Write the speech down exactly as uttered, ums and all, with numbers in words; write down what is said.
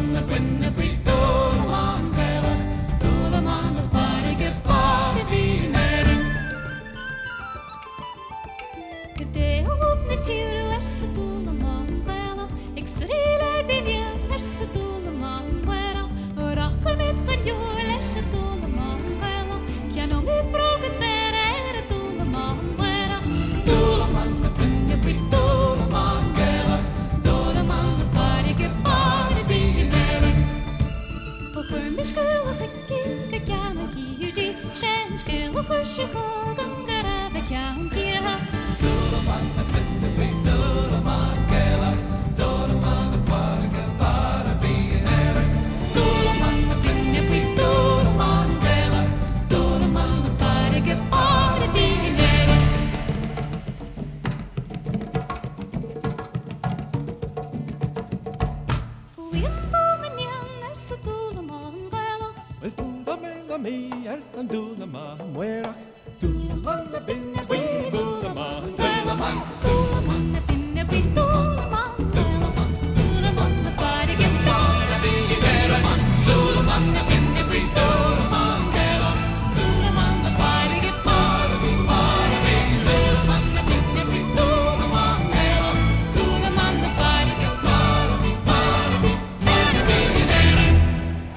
man na pinna bui dula man bella, dula man na farige body be nering. Gde op natuur er sa dula man bella, ik srile din ja er sa dula man bella, orache met van jol er sa dula man bella, kiano met broke ter er dula man bella, Dula man na pinna bui dula man bella, dula man na farige body be nering. Voor me schuldig ik ik kan ik hier die zijn schuldig voor zich houden daar heb ik aan kia. Dula man na pinna bui dula man bella, dula man na farige body be nering. Dula man na pinna bui dula man bella, dula man na farige body be nering. Wie komen jan er sa dula man gala. El fundamento mi er san dula man muera. Dula man na pinna bui dula man. Dula man, dula man.